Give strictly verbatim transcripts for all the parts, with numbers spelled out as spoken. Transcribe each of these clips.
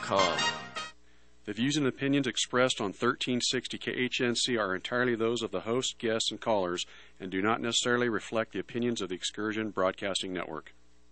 com. The views and opinions expressed on thirteen sixty K H N C are entirely those of the host, guests, and callers, and do not necessarily reflect the opinions of the Excursion Broadcasting Network.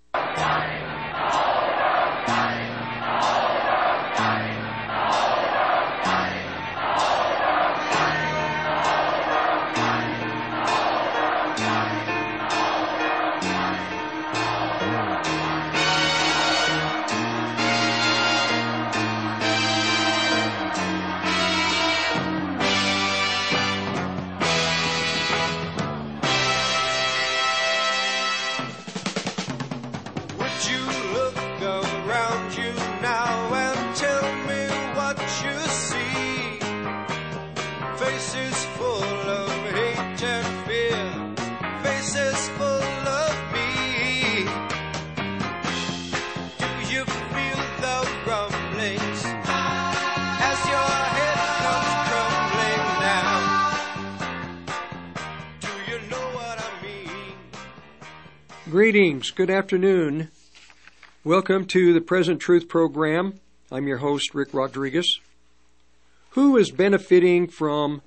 Greetings, good afternoon. Welcome to the Present Truth Program. I'm your host, Rick Rodriguez. Who is benefiting from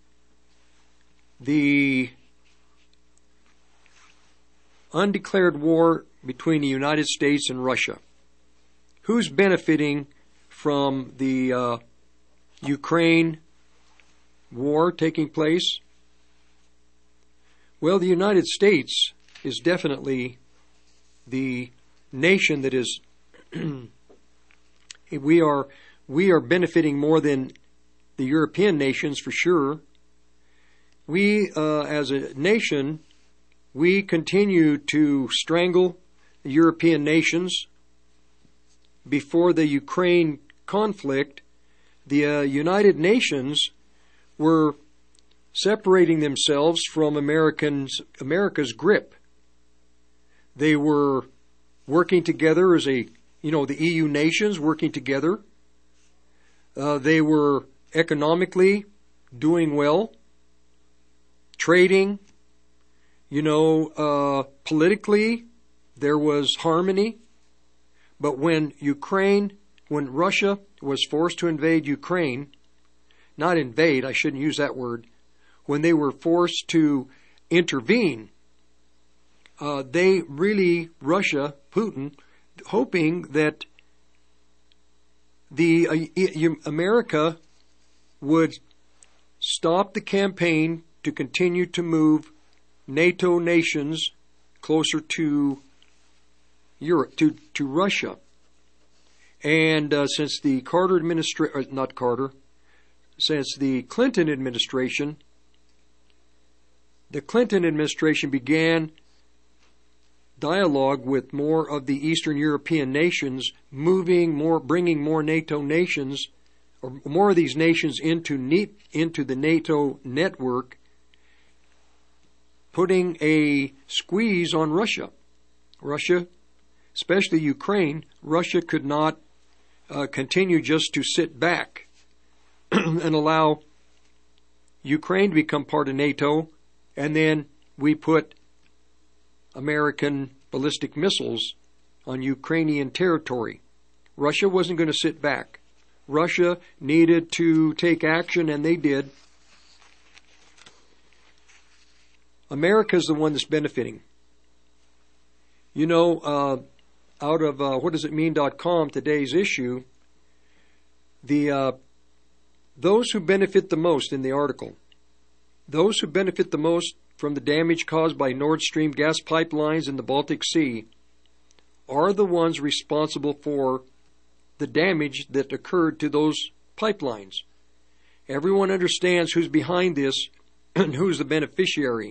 the undeclared war between the United States and Russia? Who's benefiting from the uh, Ukraine war taking place? Well, the United States is definitely the nation that is we are we are benefiting more than the European nations for sure. We uh, as a nation, we continue to strangle the European nations. Before the Ukraine conflict, the uh, United Nations were separating themselves from Americans America's grip. They were working together as a, you know, the E U nations working together. Uh, they were economically doing well, trading, you know, uh, politically there was harmony. But when Ukraine, when Russia was forced to invade Ukraine, not invade, I shouldn't use that word, when they were forced to intervene, Uh, they really, Russia, Putin, hoping that the uh, America would stop the campaign to continue to move NATO nations closer to Europe, to, to Russia. And uh, since the Carter administration, not Carter, since the Clinton administration, the Clinton administration began dialogue with more of the Eastern European nations, moving more, bringing more NATO nations, or more of these nations into ne- into the NATO network, putting a squeeze on Russia. Russia, especially Ukraine, Russia could not uh, continue just to sit back and allow Ukraine to become part of NATO, and then we put American ballistic missiles on Ukrainian territory. Russia wasn't going to sit back. Russia needed to take action, and they did. America's the one that's benefiting. You know, uh, out of uh, what does it mean dot com, today's issue, the uh, those who benefit the most in the article, those who benefit the most from the damage caused by Nord Stream gas pipelines in the Baltic Sea are the ones responsible for the damage that occurred to those pipelines. Everyone understands who's behind this and who's the beneficiary.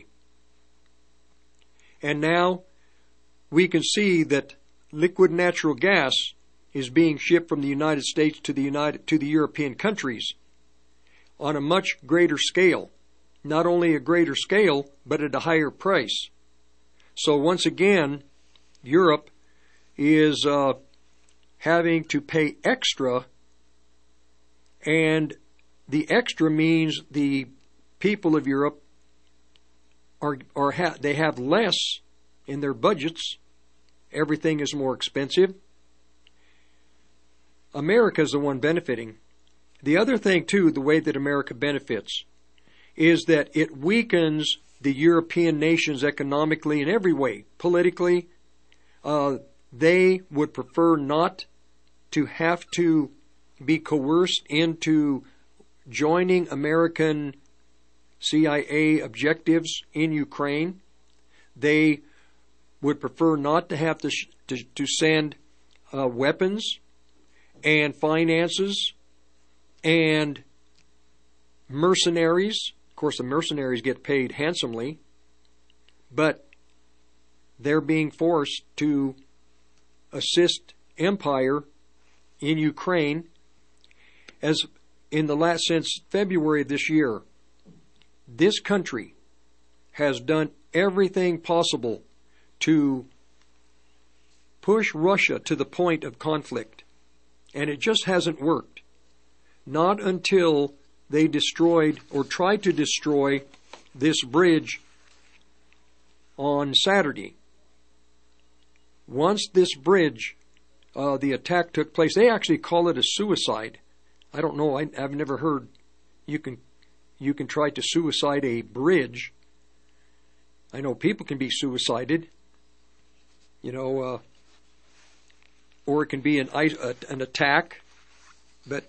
And now we can see that liquid natural gas is being shipped from the United States to the United to the European countries on a much greater scale. Not only a greater scale, but at a higher price. So once again, Europe is uh, having to pay extra, and the extra means the people of Europe are are ha- they have less in their budgets. Everything is more expensive. America's the one benefiting. The other thing, too, the way that America benefits is that it weakens the European nations economically in every way. Politically, uh, they would prefer not to have to be coerced into joining American C I A objectives in Ukraine. They would prefer not to have to, sh- to, to send uh, weapons and finances and mercenaries. Of course, the mercenaries get paid handsomely, but they're being forced to assist empire in Ukraine. As in the last, since February of this year, this country has done everything possible to push Russia to the point of conflict, and it just hasn't worked. Not until they destroyed or tried to destroy this bridge on Saturday. Once this bridge, uh, the attack took place, they actually call it a suicide. I don't know, I, I've never heard you can you can try to suicide a bridge. I know people can be suicided, you know, uh, or it can be an, an attack, but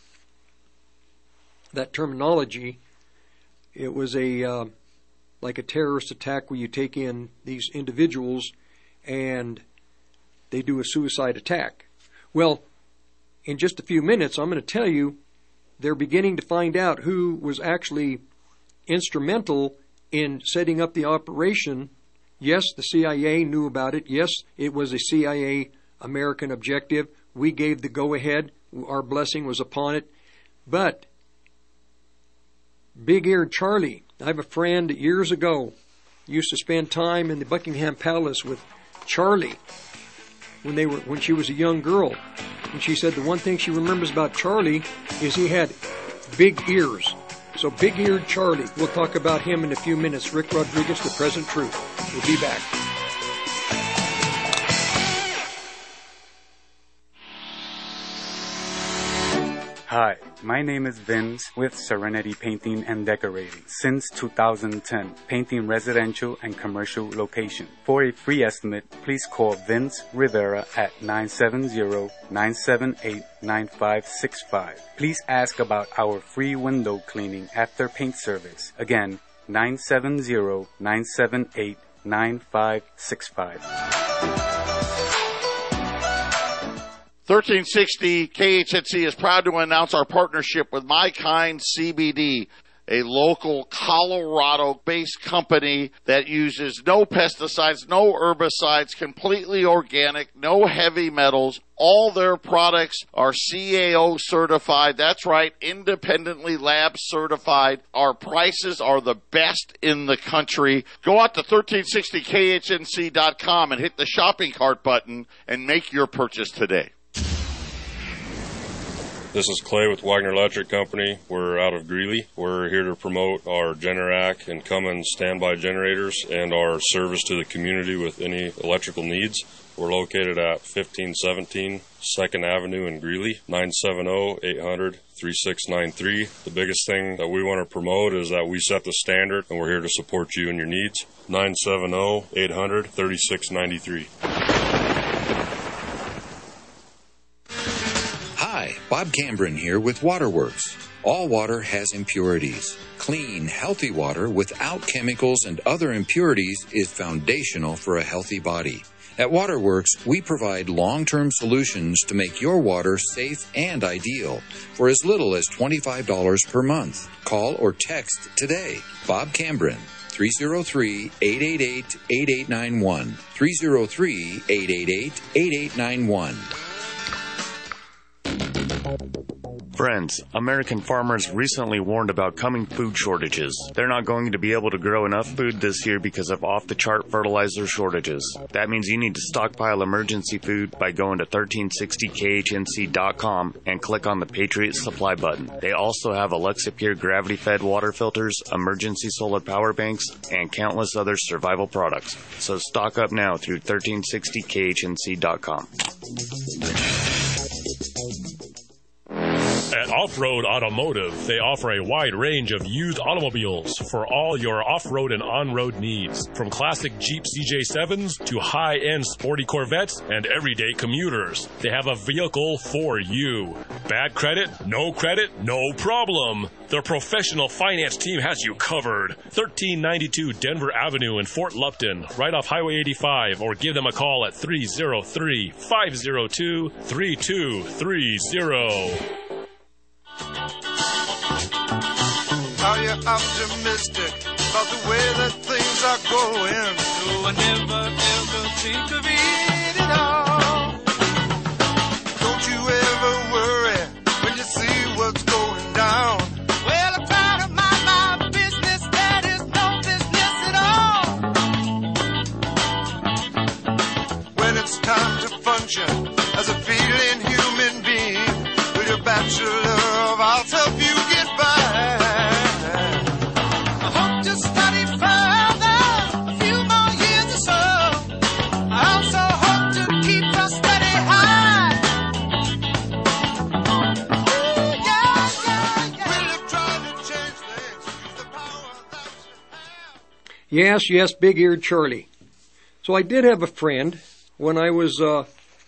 that terminology, it was a uh, like a terrorist attack where you take in these individuals and they do a suicide attack. Well, in just a few minutes, I'm going to tell you they're beginning to find out who was actually instrumental in setting up the operation. Yes, the C I A knew about it. Yes, it was a C I A American objective. We gave the go-ahead. Our blessing was upon it. But Big-Eared Charlie, I have a friend years ago, used to spend time in the Buckingham Palace with Charlie when they were when she was a young girl. And she said the one thing she remembers about Charlie is he had big ears. So Big-Eared Charlie, we'll talk about him in a few minutes. Rick Rodriguez, The Present Truth. We'll be back. Hi, my name is Vince with Serenity Painting and Decorating. Since two thousand ten, painting residential and commercial locations. For a free estimate, please call Vince Rivera at nine seven zero, nine seven eight, nine five six five. Please ask about our free window cleaning after paint service. Again, nine seven zero, nine seven eight, nine five six five. thirteen sixty K H N C is proud to announce our partnership with My Kind C B D, a local Colorado-based company that uses no pesticides, no herbicides, completely organic, no heavy metals. All their products are C A O certified. That's right, independently lab certified. Our prices are the best in the country. Go out to thirteen sixty K H N C dot com and hit the shopping cart button and make your purchase today. This is Clay with Wagner Electric Company. We're out of Greeley. We're here to promote our Generac and Cummins standby generators and our service to the community with any electrical needs. We're located at fifteen seventeen second Avenue in Greeley, nine seven zero, eight hundred, three six nine three. The biggest thing that we want to promote is that we set the standard, and we're here to support you and your needs. nine seven zero, eight hundred, three six nine three. Hi, Bob Cambron here with Waterworks. All water has impurities. Clean, healthy water without chemicals and other impurities is foundational for a healthy body. At Waterworks, we provide long-term solutions to make your water safe and ideal for as little as twenty-five dollars per month. Call or text today. Bob Cambron, three oh three, eight eight eight, eight eight nine one, three oh three, eight eight eight, eight eight nine one. Friends, American farmers recently warned about coming food shortages. They're not going to be able to grow enough food this year because of off-the-chart fertilizer shortages. That means you need to stockpile emergency food by going to thirteen sixty K H N C dot com and click on the Patriot Supply button. They also have Alexa Pure gravity-fed water filters, emergency solar power banks, and countless other survival products. So stock up now through thirteen sixty K H N C dot com. At Off-Road Automotive, they offer a wide range of used automobiles for all your off-road and on-road needs. From classic Jeep C J sevens to high-end sporty Corvettes and everyday commuters. They have a vehicle for you. Bad credit? No credit? No problem. Their professional finance team has you covered. thirteen ninety-two Denver Avenue in Fort Lupton, right off Highway eighty-five, or give them a call at three oh three, five oh two, three two three oh. Are you optimistic about the way that things are going? No, I never ever think of it at all. Don't you ever worry when you see what's going down. Well, I try to mind my business, that is no business at all. When it's time to function as a feeling human being, with your bachelor of arts help you get by. Yes, yes, big-eared Charlie. So I did have a friend when I was uh,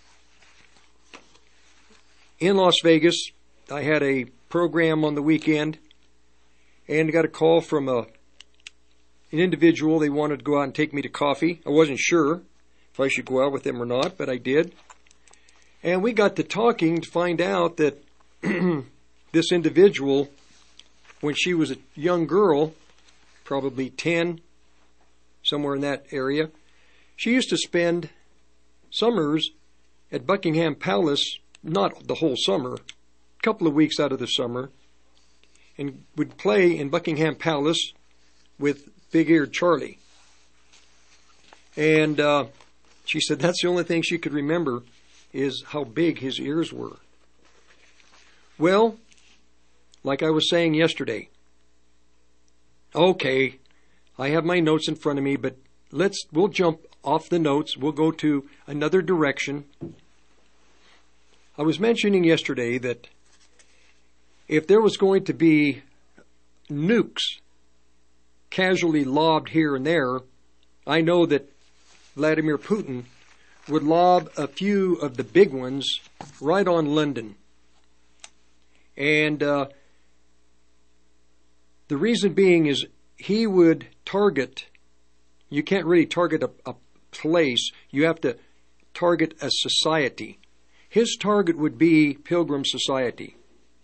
in Las Vegas. I had a program on the weekend and got a call from a, an individual. They wanted to go out and take me to coffee. I wasn't sure if I should go out with them or not, but I did. And we got to talking to find out that this individual, when she was a young girl, probably ten, somewhere in that area, she used to spend summers at Buckingham Palace, not the whole summer, a couple of weeks out of the summer, and would play in Buckingham Palace with big-eared Charlie. And uh, she said that's the only thing she could remember is how big his ears were. Well, like I was saying yesterday, okay, I have my notes in front of me, but let's, we'll jump off the notes. We'll go to another direction. I was mentioning yesterday that if there was going to be nukes casually lobbed here and there, I know that Vladimir Putin would lob a few of the big ones right on London. And uh, the reason being is he would target, you can't really target a, a place, you have to target a society. His target would be Pilgrim Society.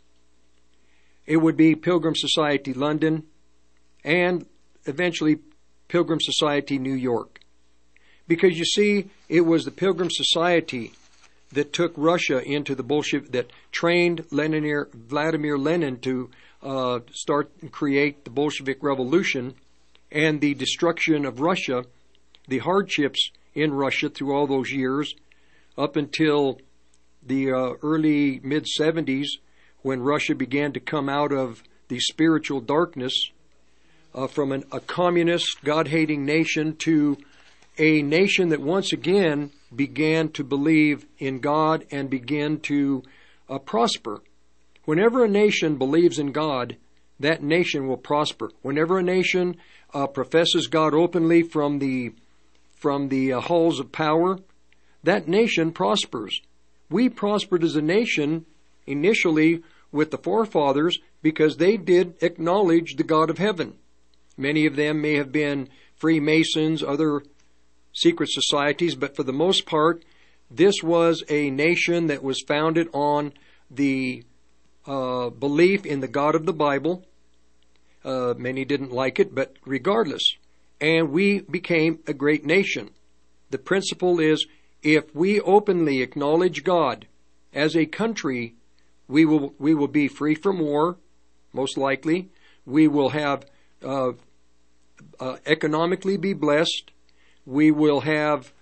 It would be Pilgrim Society London and eventually Pilgrim Society New York. Because you see, it was the Pilgrim Society that took Russia into the Bolshevik, that trained Lenin, Vladimir Lenin to Uh, start and create the Bolshevik Revolution and the destruction of Russia, the hardships in Russia through all those years, up until the uh, early mid-seventies, when Russia began to come out of the spiritual darkness uh, from an, a communist, God-hating nation to a nation that once again began to believe in God and begin to uh, prosper. Whenever a nation believes in God, that nation will prosper. Whenever a nation uh, professes God openly from the from the uh, halls of power, that nation prospers. We prospered as a nation initially with the forefathers because they did acknowledge the God of heaven. Many of them may have been Freemasons, other secret societies, but for the most part, this was a nation that was founded on the uh, belief in the God of the Bible. Uh, many didn't like it, but regardless. And we became a great nation. The principle is, if we openly acknowledge God as a country, we will we will be free from war, most likely. We will have uh, uh, economically be blessed. We will have,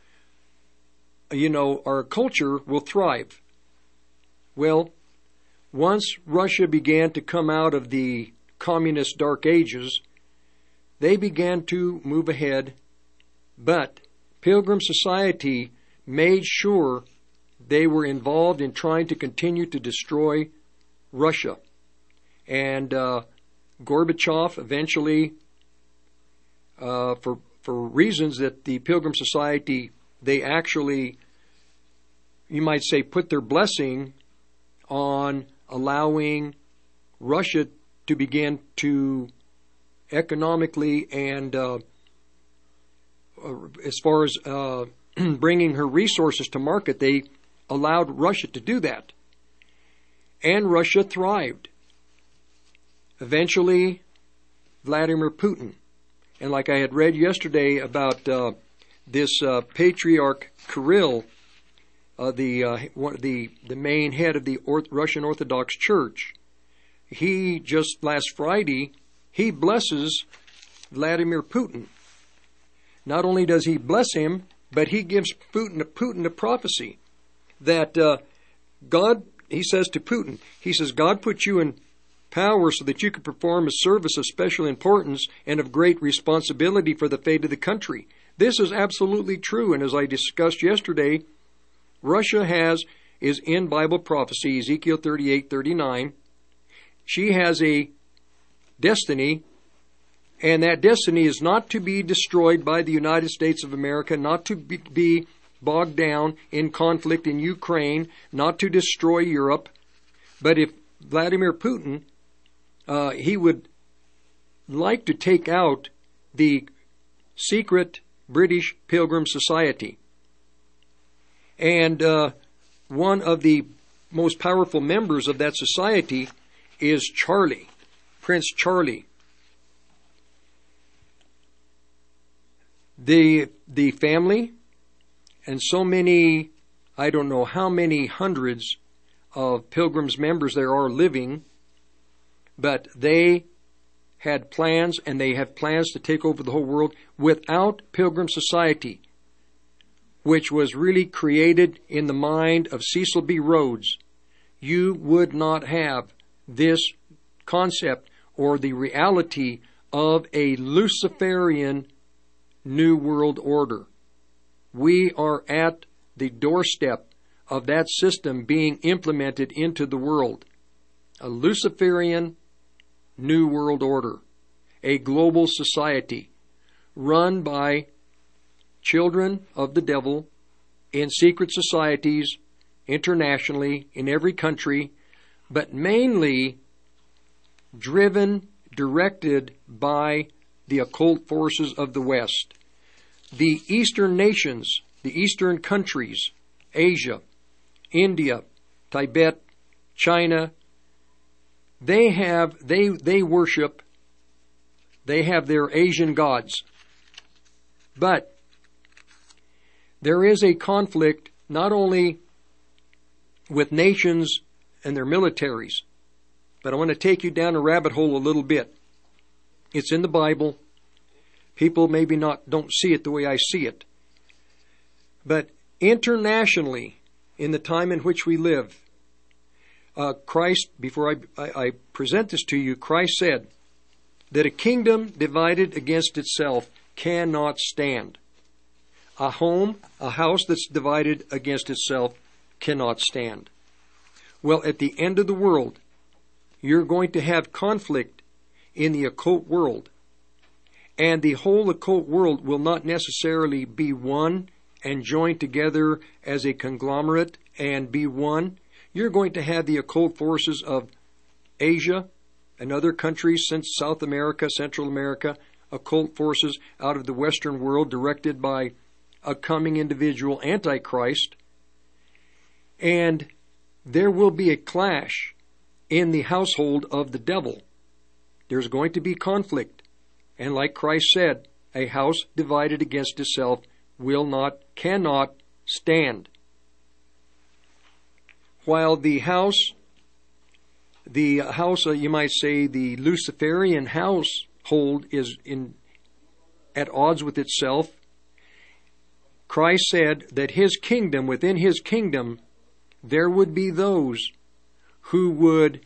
you know, our culture will thrive. Well, once Russia began to come out of the communist dark ages, they began to move ahead, but Pilgrim Society made sure they were involved in trying to continue to destroy Russia. And uh, Gorbachev eventually, uh, for for reasons that the Pilgrim Society, they actually, you might say, put their blessing on allowing Russia to begin to economically and uh, as far as uh, bringing her resources to market, they allowed Russia to do that. And Russia thrived. Eventually, Vladimir Putin, and like I had read yesterday about uh, this uh, Patriarch Kirill, uh, the, uh, one, the the main head of the Orth- Russian Orthodox Church, he just last Friday, he blesses Vladimir Putin. Not only does he bless him, but he gives Putin, Putin a prophecy that uh, God, he says to Putin, he says, God put you in power so that you could perform a service of special importance and of great responsibility for the fate of the country. This is absolutely true, and as I discussed yesterday, Russia has, is in Bible prophecy, Ezekiel thirty-eight thirty-nine. She has a destiny, and that destiny is not to be destroyed by the United States of America, not to be, be bogged down in conflict in Ukraine, not to destroy Europe. But if Vladimir Putin, uh, he would like to take out the secret British Pilgrim Society. And uh, one of the most powerful members of that society is Charlie, Prince Charlie. The the family and so many, I don't know how many hundreds of Pilgrims members there are living, but they had plans, and they have plans to take over the whole world. Without Pilgrim Society, which was really created in the mind of Cecil B. Rhodes, you would not have this concept or the reality of a Luciferian New World Order. We are at the doorstep of that system being implemented into the world. A Luciferian New World Order. A global society run by children of the devil in secret societies internationally in every country, but mainly driven, directed by the occult forces of the West. The Eastern nations, the Eastern countries, Asia, India, Tibet, China, they have, they, they worship, they have their Asian gods. But there is a conflict not only with nations and their militaries, but I want to take you down a rabbit hole a little bit. It's in the Bible. People maybe not don't see it the way I see it. But internationally, in the time in which we live, uh, Christ, before I, I, I present this to you, Christ said that a kingdom divided against itself cannot stand. A home, a house that's divided against itself cannot stand. Well, at the end of the world, you're going to have conflict in the occult world. And the whole occult world will not necessarily be one and joined together as a conglomerate and be one. You're going to have the occult forces of Asia and other countries, since South America, Central America, occult forces out of the Western world directed by a coming individual Antichrist. And there will be a clash in the household of the devil. There's going to be conflict. And like Christ said, a house divided against itself will not, cannot stand. While the house, the house, uh, you might say, the Luciferian household is in at odds with itself, Christ said that his kingdom, within his kingdom, there would be those who would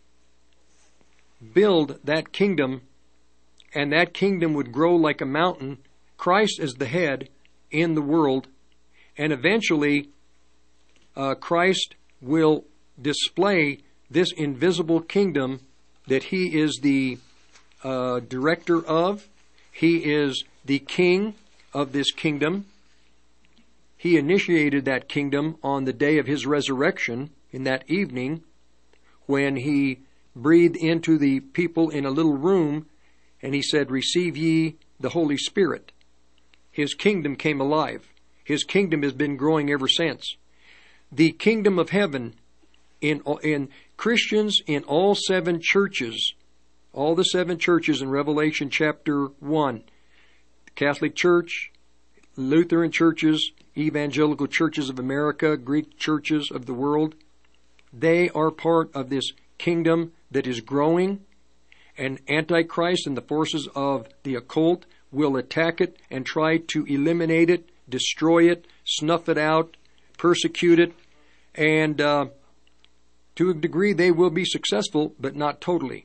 build that kingdom, and that kingdom would grow like a mountain. Christ is the head in the world, and eventually uh, Christ will display this invisible kingdom that he is the uh, director of. He is the king of this kingdom. He initiated that kingdom on the day of his resurrection, in that evening, when he breathed into the people in a little room, and he said, "Receive ye the Holy Spirit." His kingdom came alive. His kingdom has been growing ever since. The kingdom of heaven in, in Christians in all seven churches, all the seven churches in Revelation chapter one, Catholic Church, Lutheran churches, Evangelical churches of America, Greek churches of the world, they are part of this kingdom that is growing, and Antichrist and the forces of the occult will attack it and try to eliminate it, destroy it, snuff it out, persecute it, and uh, to a degree they will be successful, but not totally.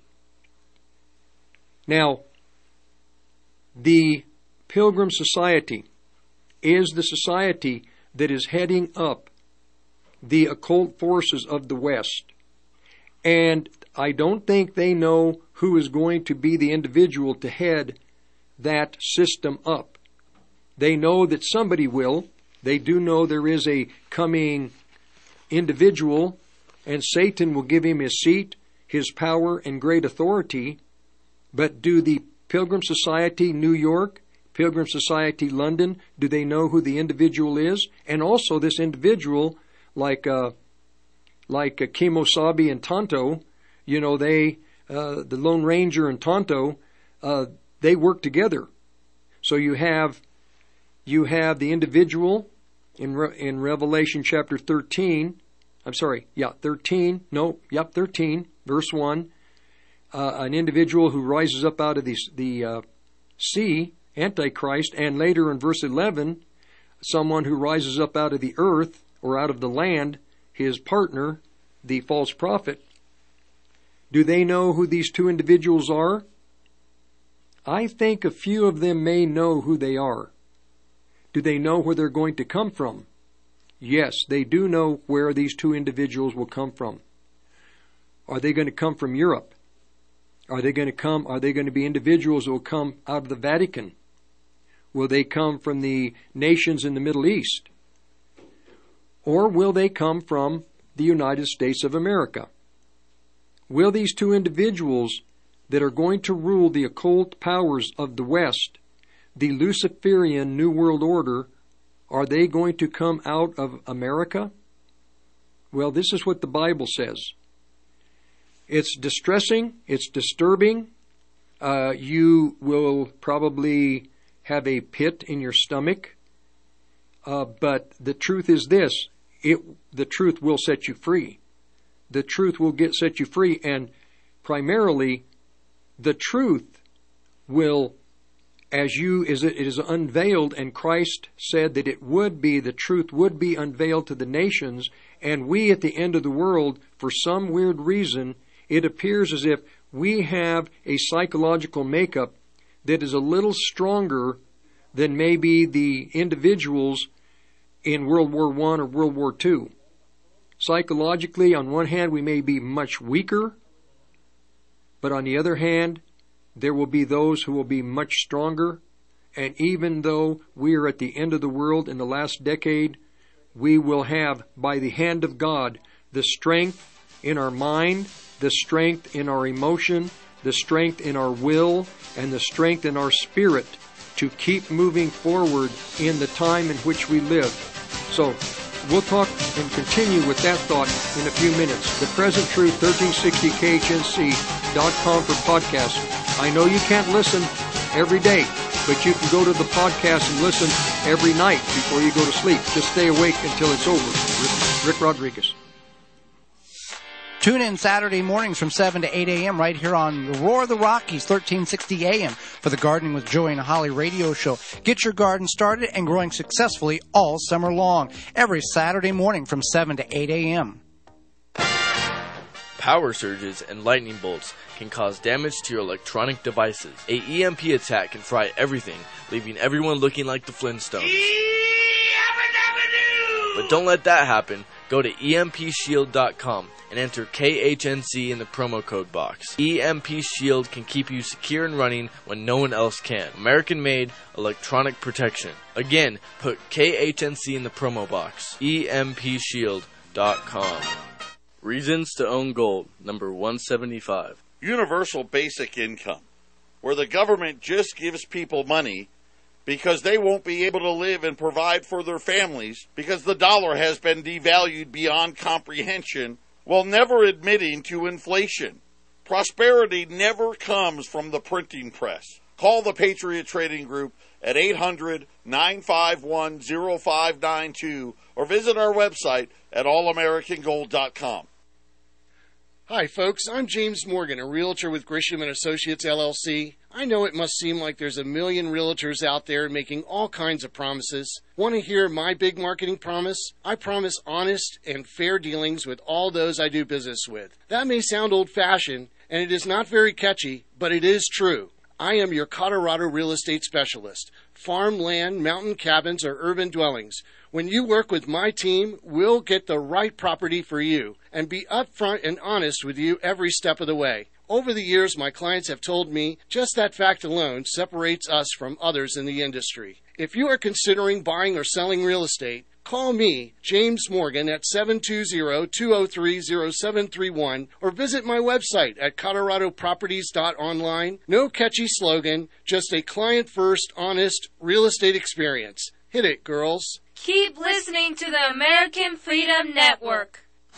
Now, the Pilgrim Society is the society that is heading up the occult forces of the West. And I don't think they know who is going to be the individual to head that system up. They know that somebody will. They do know there is a coming individual, and Satan will give him his seat, his power, and great authority. But do the Pilgrim Society New York, Pilgrim Society London, do they know who the individual is? And also this individual, like uh, like uh, Kemosabe and Tonto, you know, they, uh, the Lone Ranger and Tonto, uh, they work together. So you have you have the individual in Re- in Revelation chapter thirteen. I'm sorry, yeah, thirteen. No, yep, thirteen, verse one. Uh, an individual who rises up out of the the uh, sea, Antichrist, and later in verse eleven, someone who rises up out of the earth or out of the land, his partner, the false prophet. Do they know who these two individuals are? I think a few of them may know who they are. Do they know where they're going to come from? Yes, they do know where these two individuals will come from. Are they going to come from Europe? Are they going to come, are they going to be individuals who will come out of the Vatican? Will they come from the nations in the Middle East? Or will they come from the United States of America? Will these two individuals that are going to rule the occult powers of the West, the Luciferian New World Order, are they going to come out of America? Well, this is what the Bible says. It's distressing, it's disturbing. Uh, you will probably have a pit in your stomach. Uh, but the truth is this, it, the truth will set you free. The truth will get set you free, and primarily the truth will, as you, as it is unveiled, and Christ said that it would be, the truth would be unveiled to the nations, and we at the end of the world, for some weird reason, it appears as if we have a psychological makeup that is a little stronger than maybe the individuals in World War One or World War Two. Psychologically, on one hand, we may be much weaker, but on the other hand, there will be those who will be much stronger. And even though we are at the end of the world in the last decade, we will have, by the hand of God, the strength in our mind, the strength in our emotion, the strength in our will, and the strength in our spirit to keep moving forward in the time in which we live. So, we'll talk and continue with that thought in a few minutes. The Present Truth, thirteen sixty K H N C dot com for podcasts. I know you can't listen every day, but you can go to the podcast and listen every night before you go to sleep. Just stay awake until it's over. Rick, Rick Rodriguez. Tune in Saturday mornings from seven to eight a.m. right here on the Roar of the Rockies, thirteen sixty A M for the Gardening with Joey and Holly radio show. Get your garden started and growing successfully all summer long, every Saturday morning from seven to eight a.m. Power surges and lightning bolts can cause damage to your electronic devices. A E M P attack can fry everything, leaving everyone looking like the Flintstones. But don't let that happen. Go to E M P shield dot com and enter K H N C in the promo code box. E M P Shield can keep you secure and running when no one else can. American-made electronic protection. Again, put K H N C in the promo box. E M P shield dot com. Reasons to own gold, number one seventy-five. Universal basic income, where the government just gives people money because they won't be able to live and provide for their families because the dollar has been devalued beyond comprehension, while never admitting to inflation. Prosperity never comes from the printing press. Call the Patriot Trading Group at eight hundred, nine five one, oh five nine two or visit our website at all american gold dot com. Hi, folks. I'm James Morgan, a realtor with Grisham and Associates, L L C. I know it must seem like there's a million realtors out there making all kinds of promises. Want to hear my big marketing promise? I promise honest and fair dealings with all those I do business with. That may sound old-fashioned, and it is not very catchy, but it is true. I am your Colorado real estate specialist. Farm land, mountain cabins, or urban dwellings. When you work with my team, we'll get the right property for you and be upfront and honest with you every step of the way. Over the years, my clients have told me just that fact alone separates us from others in the industry. If you are considering buying or selling real estate, call me, James Morgan, at seven two zero, two zero three, zero seven three one or visit my website at colorado properties dot online. No catchy slogan, just a client-first, honest real estate experience. Hit it, girls. Keep listening to the American Freedom Network.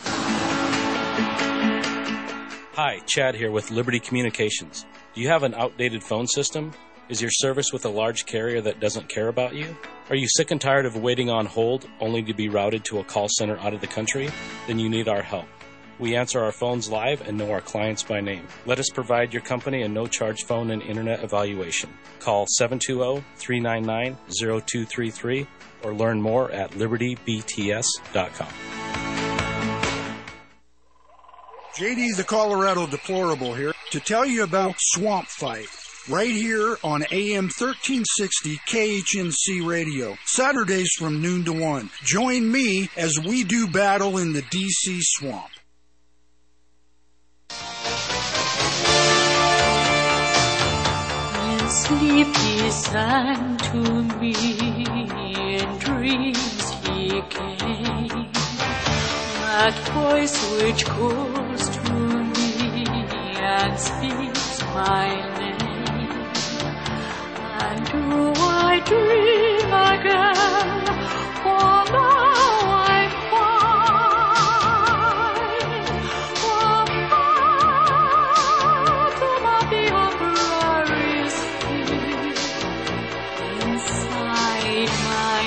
Hi, Chad here with Liberty Communications. Do you have an outdated phone system? Is your service with a large carrier that doesn't care about you? Are you sick and tired of waiting on hold only to be routed to a call center out of the country? Then you need our help. We answer our phones live and know our clients by name. Let us provide your company a no-charge phone and internet evaluation. Call seven two zero, three nine nine, zero two three three or learn more at liberty b t s dot com. J D the Colorado Deplorable here to tell you about Swamp Fight. Right here on A M thirteen sixty K H N C Radio, Saturdays from noon to one. Join me as we do battle in the D C swamp. And sleep he sang to me, in dreams he came. That voice which calls to me and speaks my name. And do I dream again? For now I find the bottom of the opera is here inside my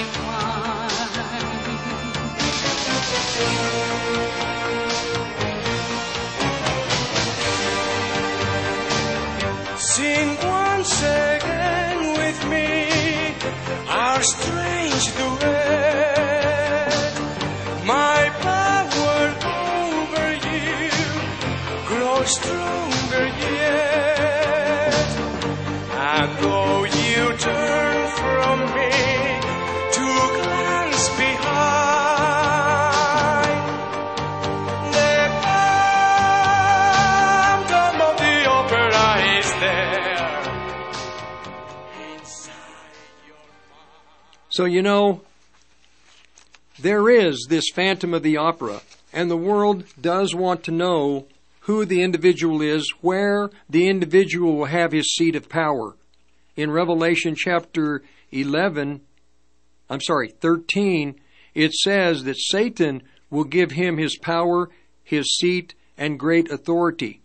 mind. Sing once again with me our strange duet. My power over you grows stronger yet. And though you turn from me to glance behind, the phantom of the opera is there. So, you know, there is this Phantom of the Opera, and the world does want to know who the individual is, where the individual will have his seat of power. In Revelation chapter eleven, I'm sorry, thirteen, it says that Satan will give him his power, his seat, and great authority.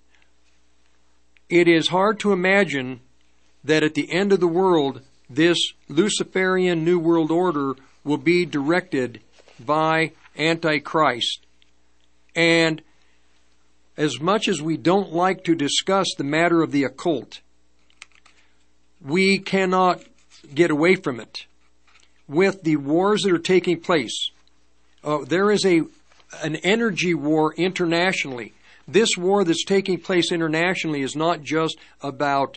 It is hard to imagine that at the end of the world, this Luciferian New World Order will be directed by Antichrist. And as much as we don't like to discuss the matter of the occult, we cannot get away from it. With the wars that are taking place, uh, there is a an energy war internationally. This war that's taking place internationally is not just about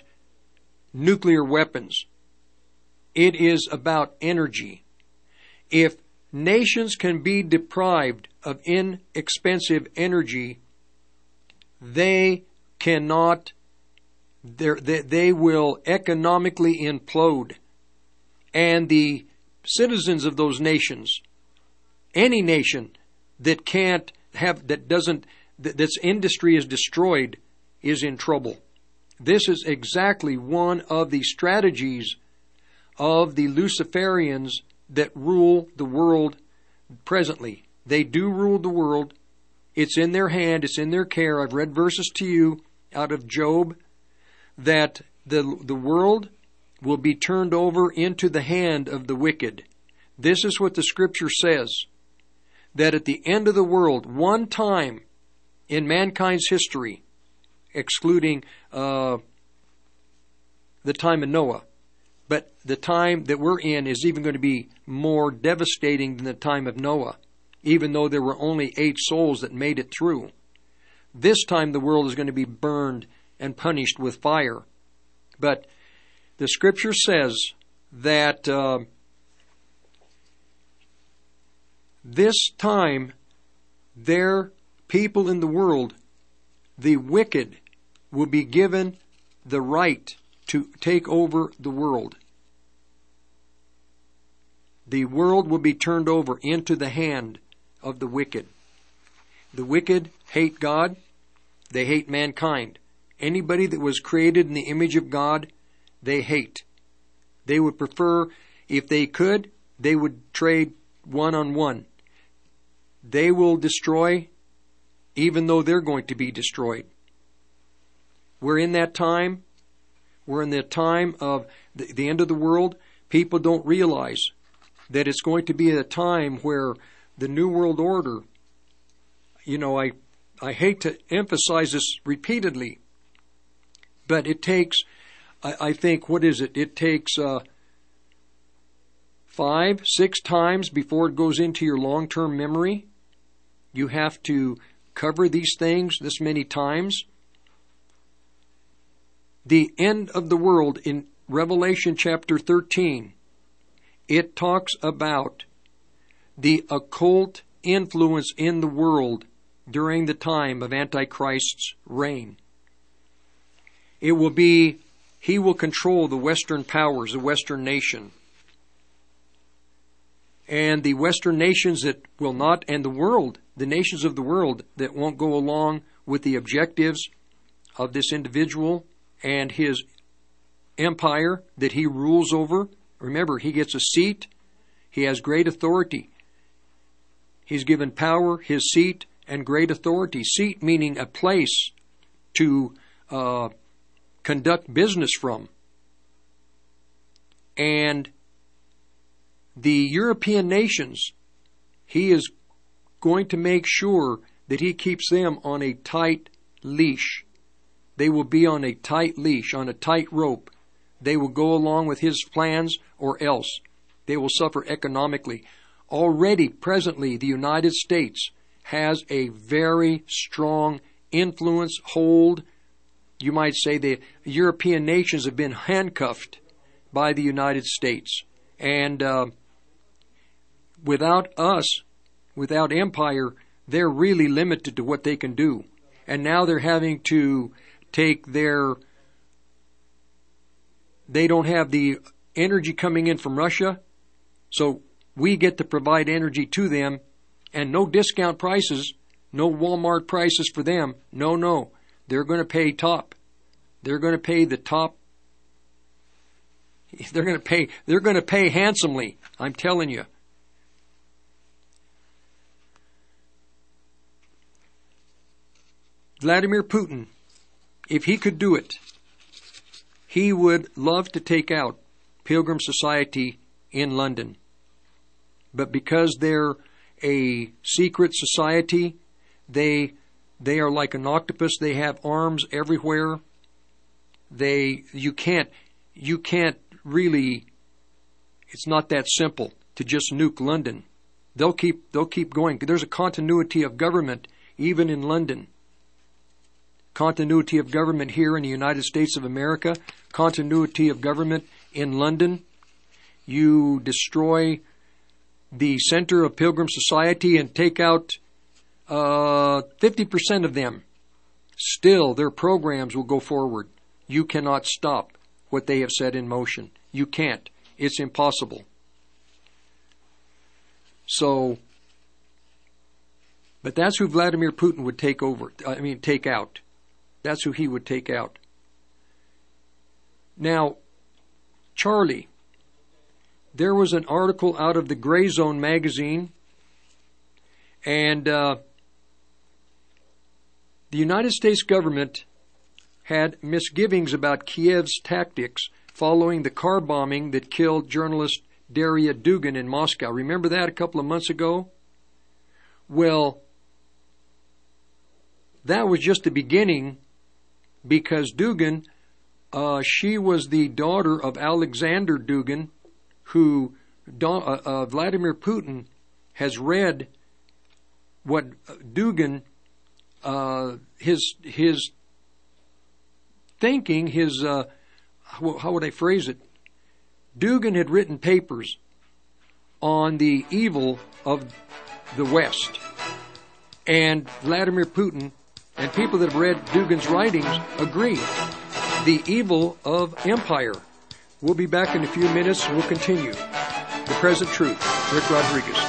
nuclear weapons. It is about energy. If nations can be deprived of inexpensive energy, they cannot, they, they will economically implode. And the citizens of those nations, any nation that can't have, that doesn't, that, that's industry is destroyed, is in trouble. This is exactly one of the strategies of the Luciferians that rule the world presently. They do rule the world. It's in their hand. It's in their care. I've read verses to you out of Job that the, the world will be turned over into the hand of the wicked. This is what the Scripture says, that at the end of the world, one time in mankind's history, excluding uh, the time of Noah, but the time that we're in is even going to be more devastating than the time of Noah, even though there were only eight souls that made it through. This time the world is going to be burned and punished with fire. But the Scripture says that uh, this time, their people in the world, the wicked, will be given the right to take over the world. The world will be turned over into the hand of the wicked. The wicked hate God. They hate mankind. Anybody that was created in the image of God, they hate. They would prefer, if they could, they would trade one-on-one. They will destroy, even though they're going to be destroyed. We're in that time. We're in the time of the, the end of the world. People don't realize that it's going to be a time where the New World Order, you know, I, I hate to emphasize this repeatedly, but it takes, I, I think, what is it? It takes uh, five, six times before it goes into your long-term memory. You have to cover these things this many times. The end of the world in Revelation chapter thirteen, it talks about the occult influence in the world during the time of Antichrist's reign. It will be, he will control the Western powers, the Western nation. And the Western nations that will not, and the world, the nations of the world that won't go along with the objectives of this individual and his empire that he rules over. Remember, he gets a seat. He has great authority. He's given power, his seat, and great authority. Seat meaning a place to uh, conduct business from. And the European nations, he is going to make sure that he keeps them on a tight leash. They will be on a tight leash, on a tight rope. They will go along with his plans or else. They will suffer economically. Already, presently, the United States has a very strong influence, hold. You might say the European nations have been handcuffed by the United States. And uh, without us, without empire, they're really limited to what they can do. And now they're having to take their... They don't have the energy coming in from Russia, so we get to provide energy to them, and no discount prices, no Walmart prices for them. No, no. They're going to pay top. They're going to pay the top. They're going to pay, they're going to pay handsomely, I'm telling you. Vladimir Putin, if he could do it, he would love to take out Pilgrim Society in London. But because they're a secret society, they they are like an octopus. They have arms everywhere. They you can't you can't really. It's not that simple to just nuke London. They'll keep they'll keep going. There's a continuity of government even in London. Continuity of government here in the United States of America, continuity of government in London. You destroy the Center of Pilgrim Society and take out uh, fifty percent of them, still their programs will go forward. You cannot stop what they have set in motion. You can't. It's impossible. So, but that's who Vladimir Putin would take over. I mean, take out. That's who he would take out. Now, Charlie, there was an article out of the Gray Zone magazine, and uh, the United States government had misgivings about Kiev's tactics following the car bombing that killed journalist Daria Dugin in Moscow. Remember that a couple of months ago? Well, that was just the beginning, because Dugin, uh, she was the daughter of Alexander Dugin, who uh, uh, Vladimir Putin has read what Dugin, uh, his his thinking, his uh, how, how would I phrase it? Dugin had written papers on the evil of the West, and Vladimir Putin and people that have read Dugin's writings agree. The evil of empire. We'll be back in a few minutes. We'll continue. The Present Truth. Rick Rodriguez.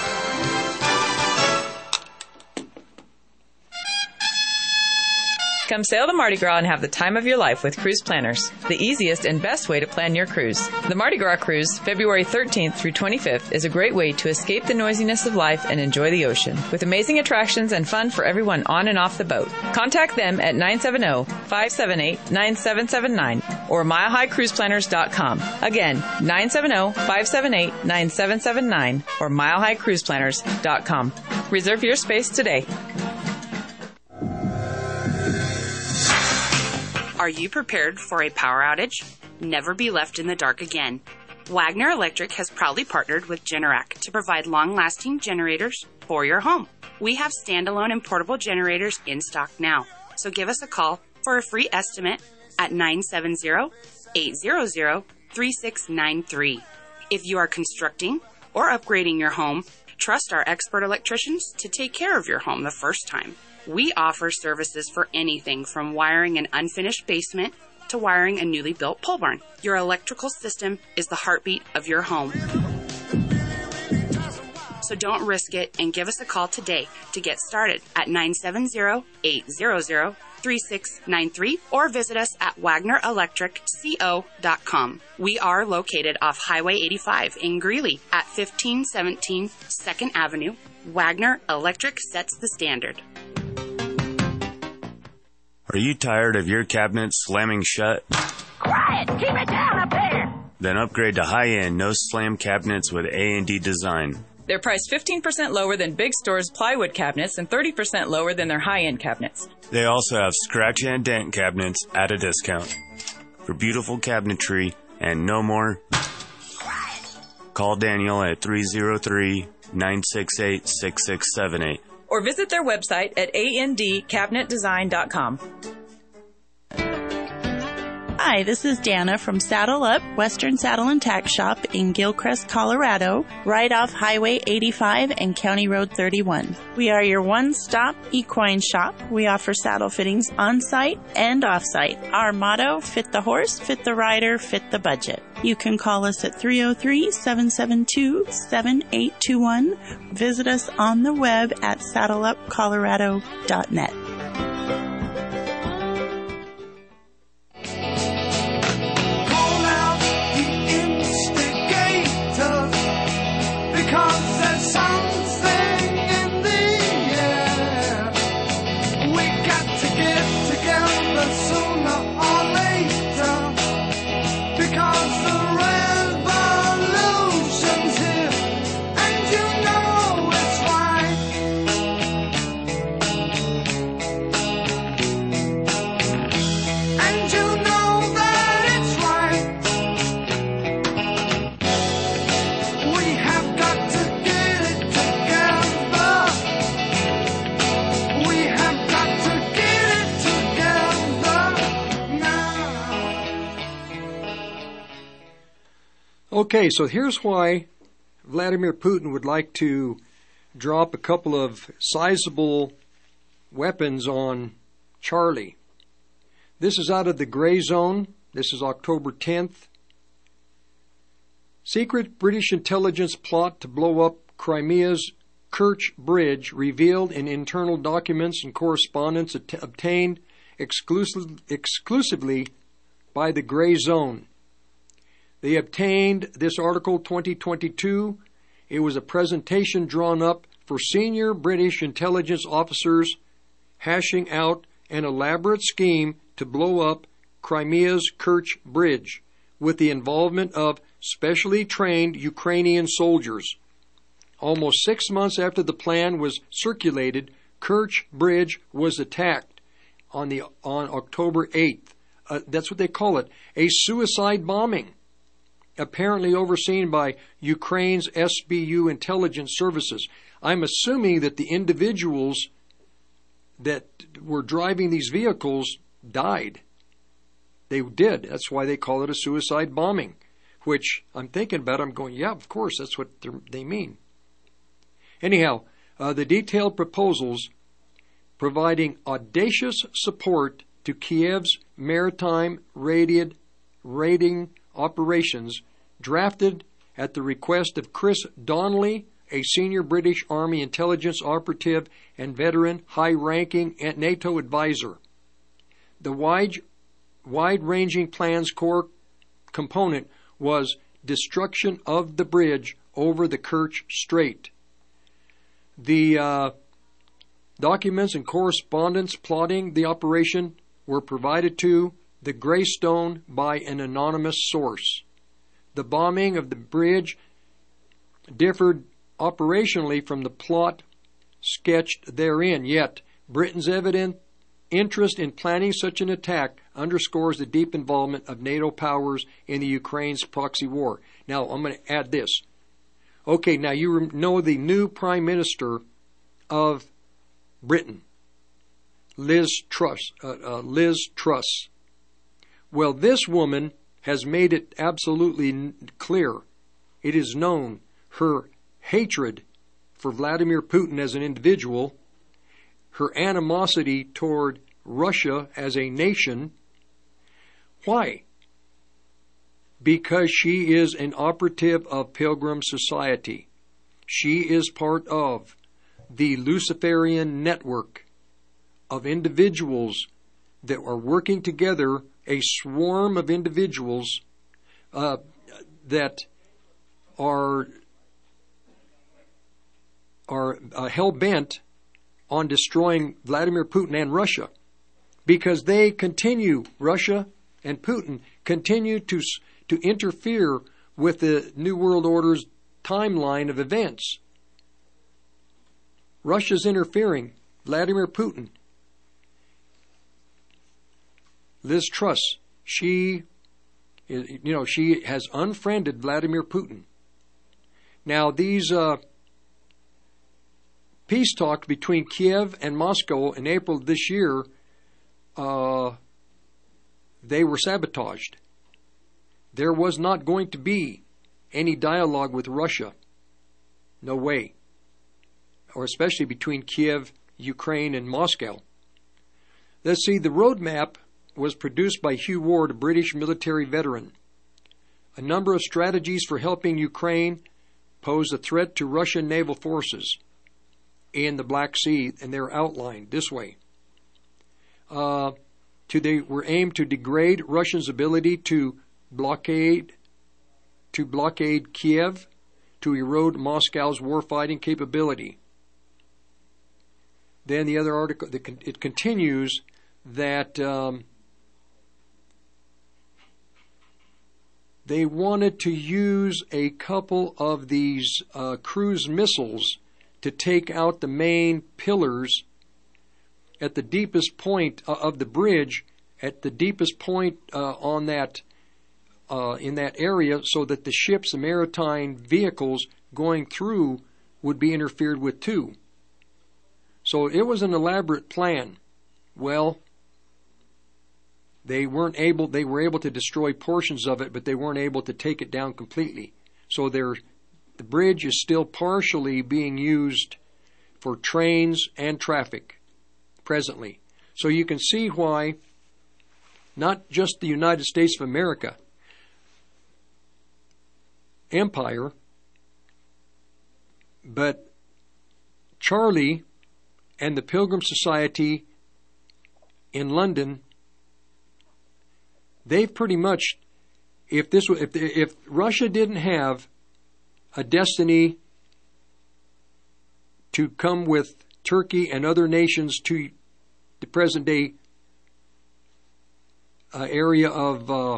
Come sail the Mardi Gras and have the time of your life with Cruise Planners, the easiest and best way to plan your cruise. The Mardi Gras Cruise, February thirteenth through twenty-fifth, is a great way to escape the noisiness of life and enjoy the ocean, with amazing attractions and fun for everyone on and off the boat. Contact them at nine seven zero, five seven eight, nine seven seven nine or mile high cruise planners dot com. Again, nine seven zero, five seven eight, nine seven seven nine or mile high cruise planners dot com. Reserve your space today. Are you prepared for a power outage? Never be left in the dark again. Wagner Electric has proudly partnered with Generac to provide long-lasting generators for your home. We have standalone and portable generators in stock now, so give us a call for a free estimate at nine seven zero, eight zero zero, three six nine three. If you are constructing or upgrading your home, trust our expert electricians to take care of your home the first time. We offer services for anything from wiring an unfinished basement to wiring a newly built pole barn. Your electrical system is the heartbeat of your home. So don't risk it and give us a call today to get started at nine seven zero, eight zero zero, three six nine three or visit us at wagner electric co dot com. We are located off Highway eighty-five in Greeley at fifteen seventeen second Avenue. Wagner Electric sets the standard. Are you tired of your cabinet slamming shut? Quiet! Keep it down up there! Then upgrade to high-end no-slam cabinets with A and D Design. They're priced fifteen percent lower than big stores' plywood cabinets and thirty percent lower than their high-end cabinets. They also have scratch and dent cabinets at a discount. For beautiful cabinetry and no more, call Daniel at three oh three, nine six eight, six six seven eight. Or visit their website at a n d cabinet design dot com. Hi, this is Dana from Saddle Up, Western Saddle and Tack Shop in Gilcrest, Colorado, right off Highway eighty-five and County Road thirty-one. We are your one-stop equine shop. We offer saddle fittings on-site and off-site. Our motto, fit the horse, fit the rider, fit the budget. You can call us at three oh three, seven seven two, seven eight two one. Visit us on the web at saddle up colorado dot net. Because there's something in the air. We got to get together sooner or later. Because the revolution's here, and you know it's right. And you know that it's right. We have got to get it together. We have got to get it together now. Okay, so here's why Vladimir Putin would like to drop a couple of sizable weapons on Charlie. This is out of the gray zone. This is October tenth. Secret British intelligence plot to blow up Crimea's Kerch Bridge revealed in internal documents and correspondence at- obtained exclusive, exclusively by the Gray Zone. They obtained this article twenty twenty-two. It was a presentation drawn up for senior British intelligence officers hashing out an elaborate scheme to blow up Crimea's Kerch Bridge with the involvement of specially trained Ukrainian soldiers. Almost six months after the plan was circulated, Kerch Bridge was attacked on the on October eighth. Uh, that's what they call it, a suicide bombing, apparently overseen by Ukraine's S B U intelligence services. I'm assuming that the individuals that were driving these vehicles died. They did. That's why they call it a suicide bombing, which I'm thinking about. I'm going, yeah, of course, that's what they mean. Anyhow, uh, the detailed proposals providing audacious support to Kiev's maritime raided, raiding operations, drafted at the request of Chris Donnelly, a senior British Army intelligence operative and veteran high-ranking NATO advisor. The wide, wide-ranging plan's core component was destruction of the bridge over the Kerch Strait. The uh, documents and correspondence plotting the operation were provided to the Greystone by an anonymous source. The bombing of the bridge differed operationally from the plot sketched therein, yet Britain's evident interest in planning such an attack underscores the deep involvement of NATO powers in the Ukraine's proxy war. Now, I'm going to add this. Okay, now you know the new Prime Minister of Britain, Liz Truss. Uh, uh, Liz Truss. Well, this woman has made it absolutely n- clear. It is known her hatred for Vladimir Putin as an individual, her animosity toward Russia as a nation. Why? Because she is an operative of Pilgrim Society. She is part of the Luciferian network of individuals that are working together, a swarm of individuals uh, that are are uh, hell-bent on destroying Vladimir Putin and Russia, because they continue, Russia and Putin continue to to interfere with the New World Order's timeline of events. Russia's interfering. Vladimir Putin. Liz Truss, she, you know, she has unfriended Vladimir Putin. Now, these uh, peace talks between Kiev and Moscow in April of this year, uh, they were sabotaged. There was not going to be any dialogue with Russia. No way. Or especially between Kiev, Ukraine, and Moscow. Let's see, the roadmap was produced by Hugh Ward, a British military veteran. A number of strategies for helping Ukraine pose a threat to Russian naval forces in the Black Sea, and they're outlined this way. Uh, to they were aimed to degrade Russia's ability to blockade to blockade Kiev, to erode Moscow's warfighting capability. Then the other article, it continues that um, they wanted to use a couple of these uh, cruise missiles to take out the main pillars at the deepest point of the bridge, at the deepest point uh, on that uh, in that area, so that the ships and maritime vehicles going through would be interfered with too. So it was an elaborate plan. Well, they weren't able. They were able to destroy portions of it, but they weren't able to take it down completely. So they're the bridge is still partially being used for trains and traffic presently. So you can see why not just the United States of America empire, but Charlie and the Pilgrim Society in London, they've pretty much, if this if if Russia didn't have a destiny to come with Turkey and other nations to the present day uh, area of uh,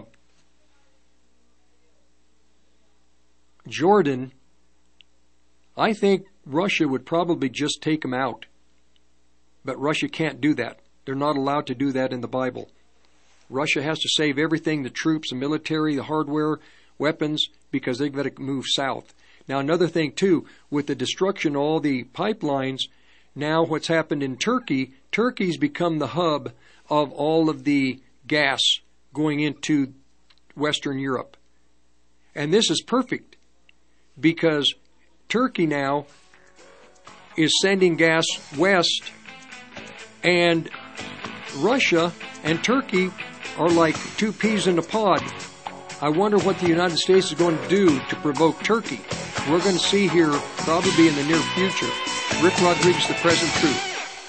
Jordan, I think Russia would probably just take them out. But Russia can't do that. They're not allowed to do that in the Bible. Russia has to save everything, the troops, the military, the hardware, weapons, because they've got to move south. Now, another thing, too, with the destruction of all the pipelines, now what's happened in Turkey, Turkey's become the hub of all of the gas going into Western Europe. And this is perfect, because Turkey now is sending gas west, and Russia and Turkey are like two peas in a pod. I wonder what the United States is going to do to provoke Turkey. We're going to see here probably in the near future. Rick Rodriguez, The Present Truth.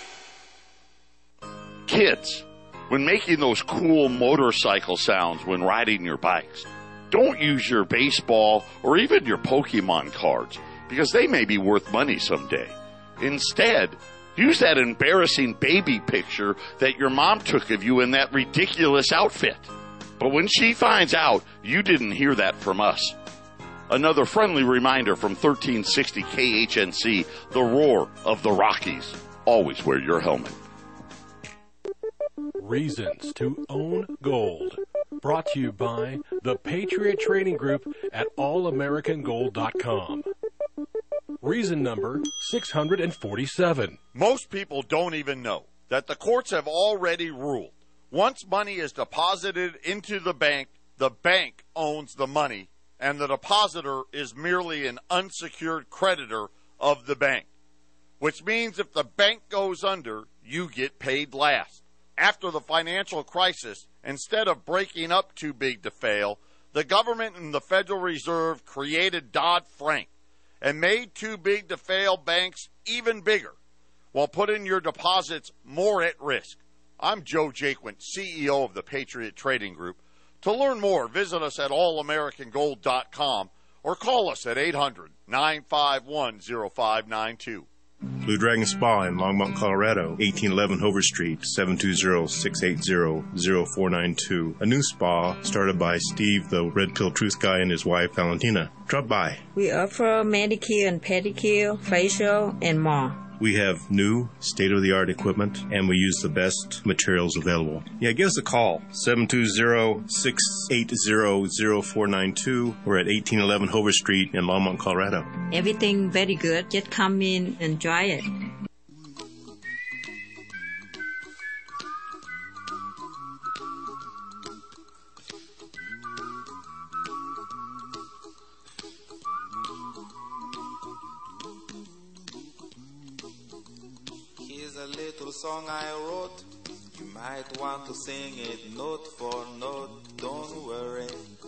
Kids, when making those cool motorcycle sounds when riding your bikes, don't use your baseball or even your Pokemon cards, because they may be worth money someday. Instead, use that embarrassing baby picture that your mom took of you in that ridiculous outfit. But when she finds out, you didn't hear that from us. Another friendly reminder from thirteen sixty K H N C, the roar of the Rockies. Always wear your helmet. Reasons to own gold. Brought to you by the Patriot Trading Group at all american gold dot com. Reason number six hundred forty-seven. Most people don't even know that the courts have already ruled. Once money is deposited into the bank, the bank owns the money, and the depositor is merely an unsecured creditor of the bank. Which means if the bank goes under, you get paid last. After the financial crisis, instead of breaking up too big to fail, the government and the Federal Reserve created Dodd-Frank and made too big to fail banks even bigger, while putting your deposits more at risk. I'm Joe Jaquint, C E O of the Patriot Trading Group. To learn more, visit us at all american gold dot com or call us at eight hundred, nine five one, oh five nine two. Blue Dragon Spa in Longmont, Colorado, eighteen eleven Hover Street, seven two zero, six eight zero, zero four nine two. A new spa started by Steve, the Red Pill Truth guy, and his wife, Valentina. Drop by. We offer manicure and pedicure, facial, and more. We have new, state-of-the-art equipment, and we use the best materials available. Yeah, give us a call, seven two zero, six eight zero, zero four nine two. We're at eighteen eleven Hover Street in Longmont, Colorado. Everything very good. Just come in and try it. Song I wrote, you might want to sing it note for note. Don't worry,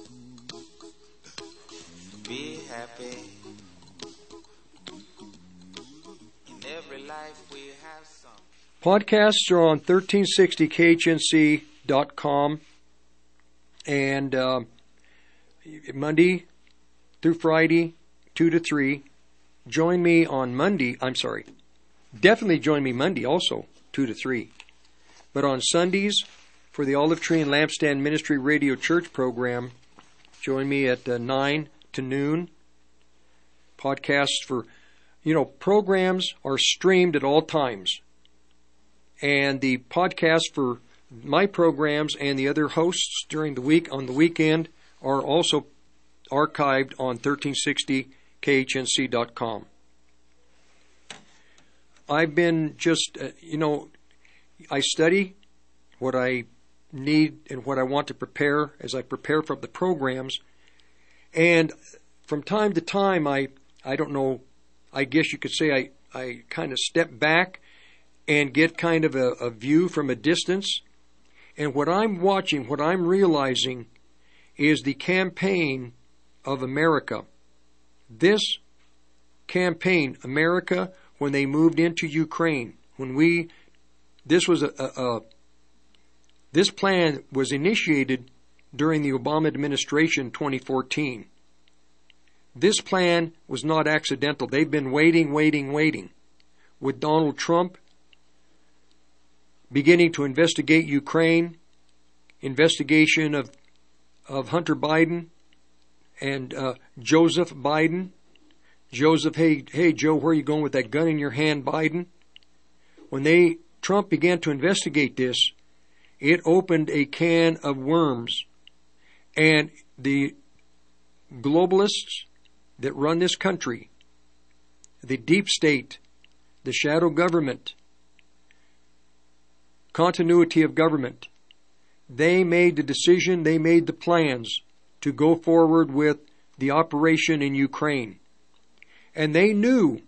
be happy. In every life we have some. Podcasts are on thirteen sixty K H N C dot com, and uh, Monday through Friday, two to three. Join me on Monday. I'm sorry. Definitely join me Monday also, two to three. But on Sundays, for the Olive Tree and Lampstand Ministry Radio Church program, join me at uh, nine to noon. Podcasts for, you know, programs are streamed at all times. And the podcasts for my programs and the other hosts during the week, on the weekend, are also archived on thirteen sixty K H N C dot com. I've been just, uh, you know, I study what I need and what I want to prepare as I prepare for the programs. And from time to time, I I don't know, I guess you could say I, I kind of step back and get kind of a, a view from a distance. And what I'm watching, what I'm realizing is the campaign of America. This campaign, America, when they moved into Ukraine, when we, this was a, a, a this plan was initiated during the Obama administration twenty fourteen. This plan was not accidental. They've been waiting, waiting, waiting. With Donald Trump beginning to investigate Ukraine, investigation of of Hunter Biden and uh, Joseph Biden. Joseph, hey, hey, Joe, where are you going with that gun in your hand, Biden? When they Trump began to investigate this, it opened a can of worms, and the globalists that run this country, the deep state, the shadow government, continuity of government, they made the decision, they made the plans to go forward with the operation in Ukraine. And they knew,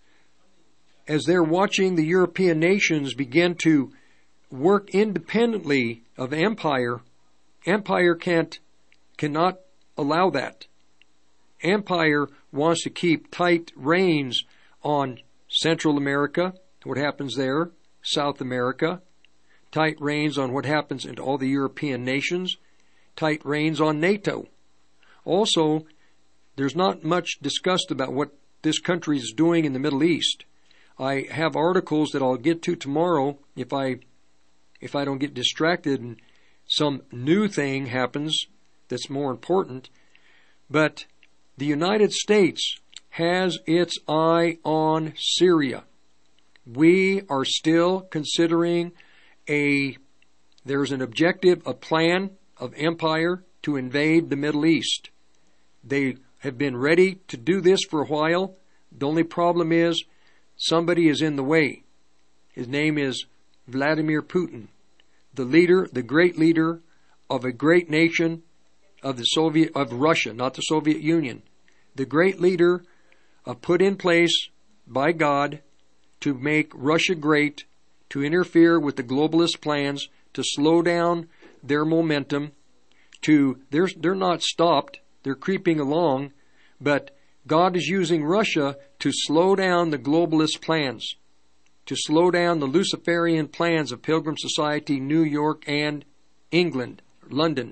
as they're watching the European nations begin to work independently of empire, empire can't, cannot allow that. Empire wants to keep tight reins on Central America, what happens there, South America, tight reins on what happens in all the European nations, tight reins on NATO. Also, there's not much discussed about what this country is doing in the Middle East. I have articles that I'll get to tomorrow if I if I don't get distracted and some new thing happens that's more important. But the United States has its eye on Syria. We are still considering a there's an objective, a plan of empire to invade the Middle East. They have been ready to do this for a while. The only problem is somebody is in the way. His name is Vladimir Putin, the leader, the great leader of a great nation of the Soviet, of Russia, not the Soviet Union. The great leader uh, put in place by God to make Russia great, to interfere with the globalist plans, to slow down their momentum, to, they're, they're not stopped, they're creeping along, but God is using Russia to slow down the globalist plans, to slow down the Luciferian plans of Pilgrim Society, New York, and England, London.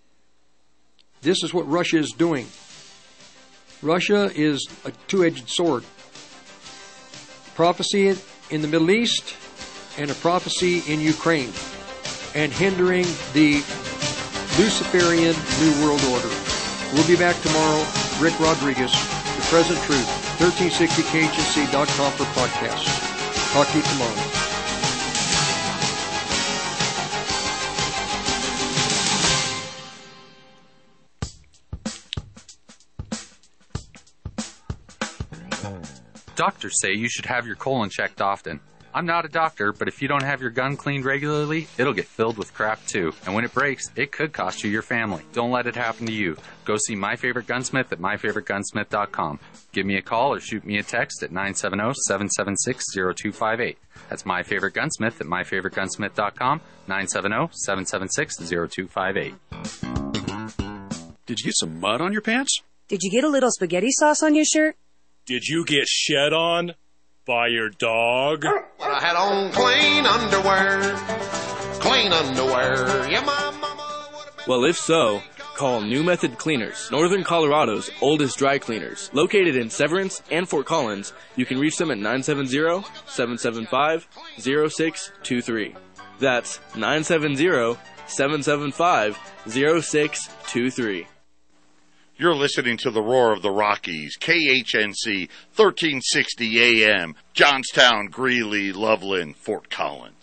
This is what Russia is doing. Russia is a two-edged sword. Prophecy in the Middle East and a prophecy in Ukraine, and hindering the Luciferian New World Order. We'll be back tomorrow. Rick Rodriguez, The Present Truth, thirteen sixty K H N C dot com for podcasts. Talk to you tomorrow. Doctors say you should have your colon checked often. I'm not a doctor, but if you don't have your gun cleaned regularly, it'll get filled with crap too. And when it breaks, it could cost you your family. Don't let it happen to you. Go see My Favorite Gunsmith at my favorite gunsmith dot com. Give me a call or shoot me a text at nine seven zero, seven seven six, zero two five eight. That's My Favorite Gunsmith at my favorite gunsmith dot com, nine seven zero, seven seven six, zero two five eight. Did you get some mud on your pants? Did you get a little spaghetti sauce on your shirt? Did you get shed on by your dog? Well, I had on clean underwear. Clean underwear. Yeah, my mama. Well, if so, call New Method Cleaners, Northern Colorado's oldest dry cleaners. Located in Severance and Fort Collins, you can reach them at nine seven zero, seven seven five, zero six two three. That's nine seven zero, seven seven five, zero six two three. You're listening to the Roar of the Rockies, K H N C, thirteen sixty A M, Johnstown, Greeley, Loveland, Fort Collins.